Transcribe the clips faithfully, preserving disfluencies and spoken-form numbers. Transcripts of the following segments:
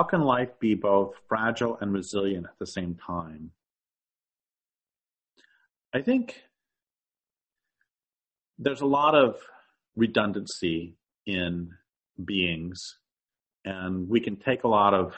how can life be both fragile and resilient at the same time? I think there's a lot of redundancy in beings, and we can take a lot of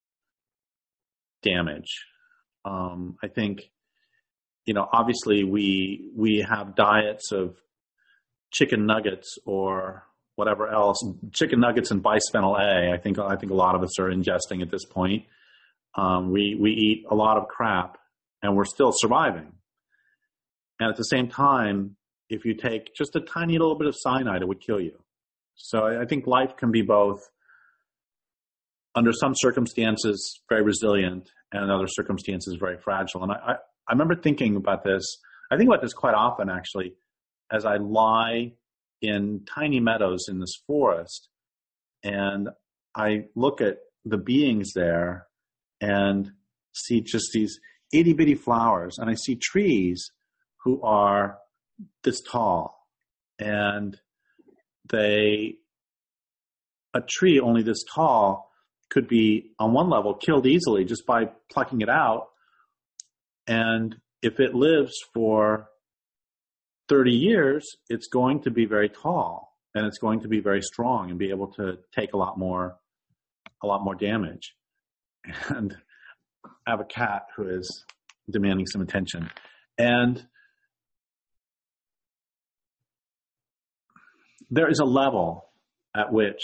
damage. Um, I think, you know, obviously we we have diets of chicken nuggets or whatever else, chicken nuggets and bisphenol A. I think I think a lot of us are ingesting at this point. Um, we we eat a lot of crap, and we're still surviving. And at the same time, if you take just a tiny little bit of cyanide, it would kill you. So I think life can be both, under some circumstances, very resilient, and in other circumstances, very fragile. And I, I, I remember thinking about this. I think about this quite often, actually, as I lie in tiny meadows in this forest, and I look at the beings there and see just these itty-bitty flowers, and I see trees who are this tall, and they, a tree only this tall could be on one level killed easily just by plucking it out. And if it lives for thirty years, it's going to be very tall, and it's going to be very strong and be able to take a lot more, a lot more damage. And I have a cat who is demanding some attention. And there is a level at which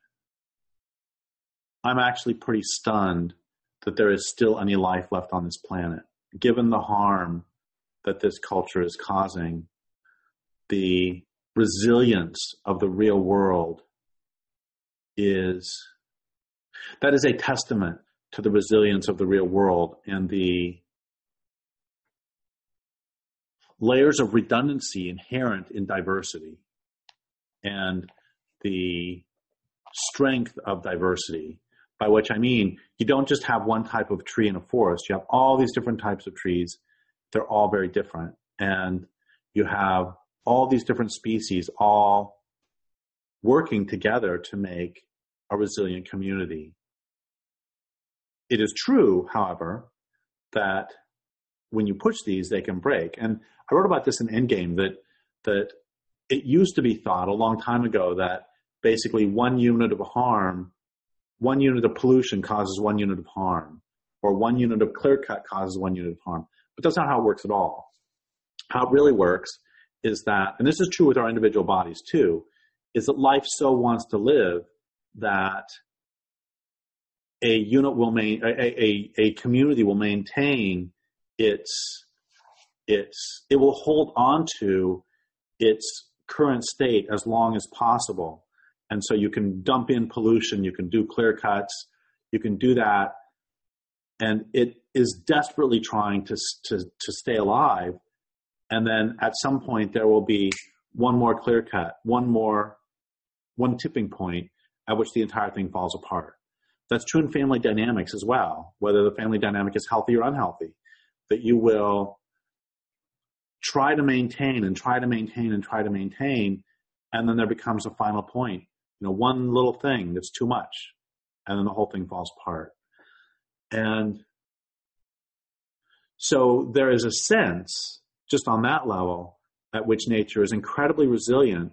I'm actually pretty stunned that there is still any life left on this planet, given the harm that this culture is causing. The resilience of the real world is, that is a testament to the resilience of the real world and the layers of redundancy inherent in diversity and the strength of diversity, by which I mean you don't just have one type of tree in a forest. You have all these different types of trees. They're all very different. And you have all these different species all working together to make a resilient community. It is true, however, that when you push these, they can break. And I wrote about this in Endgame, that that it used to be thought a long time ago that basically one unit of harm, one unit of pollution causes one unit of harm, or one unit of clear cut causes one unit of harm. But that's not how it works at all. How it really works is that, and this is true with our individual bodies too, is that life so wants to live that a unit will main, a, a, a community will maintain its, its, it will hold on to its current state as long as possible. And so you can dump in pollution, you can do clear cuts, you can do that. And it is desperately trying to, to, to stay alive. And then at some point there will be one more clear cut, one more, one tipping point at which the entire thing falls apart. That's true in family dynamics as well, whether the family dynamic is healthy or unhealthy, that you will try to maintain and try to maintain and try to maintain, and then there becomes a final point, you know, one little thing that's too much, and then the whole thing falls apart. And so there is a sense, just on that level, at which nature is incredibly resilient.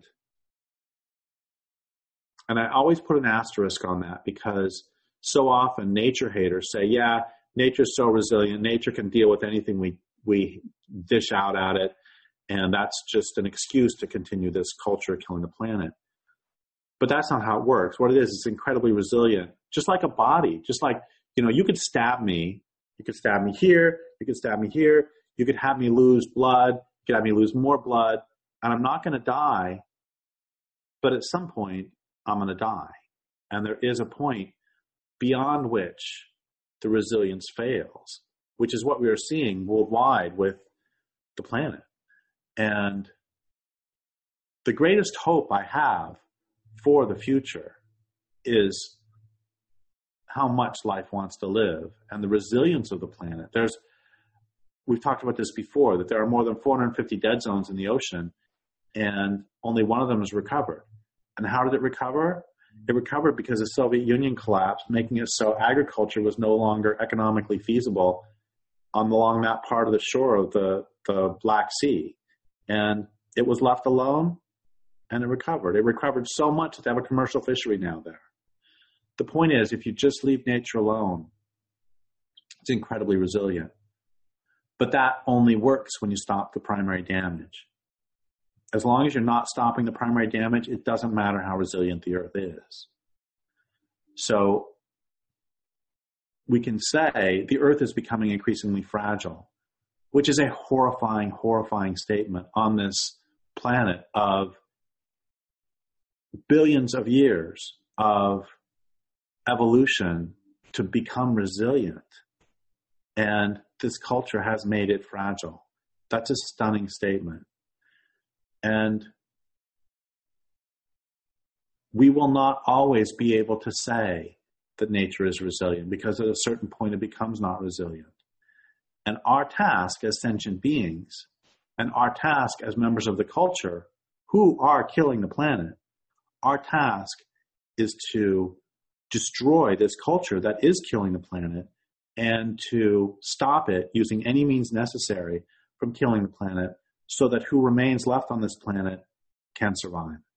And I always put an asterisk on that, because so often nature haters say, yeah, nature's so resilient, nature can deal with anything we we dish out at it, and that's just an excuse to continue this culture killing the planet. But that's not how it works. What it is, it's incredibly resilient, just like a body. Just like, you know, you could stab me, you could stab me here, you could stab me here, you could have me lose blood, you could have me lose more blood, and I'm not going to die, but at some point, I'm going to die. And there is a point beyond which the resilience fails, which is what we are seeing worldwide with the planet. And the greatest hope I have for the future is how much life wants to live and the resilience of the planet. There's, we've talked about this before, that there are more than four hundred fifty dead zones in the ocean, and only one of them is recovered. And how did it recover? It recovered because the Soviet Union collapsed, making it so agriculture was no longer economically feasible on along that part of the shore of the, the Black Sea. And it was left alone, and it recovered. It recovered so much that they have a commercial fishery now there. The point is, if you just leave nature alone, it's incredibly resilient. But that only works when you stop the primary damage. As long as you're not stopping the primary damage, it doesn't matter how resilient the Earth is. So we can say the Earth is becoming increasingly fragile, which is a horrifying, horrifying statement on this planet of billions of years of evolution to become resilient. And this culture has made it fragile. That's a stunning statement. And we will not always be able to say that nature is resilient, because at a certain point it becomes not resilient. And our task as sentient beings, and our task as members of the culture who are killing the planet, our task is to destroy this culture that is killing the planet and to stop it using any means necessary from killing the planet, so that who remains left on this planet can survive.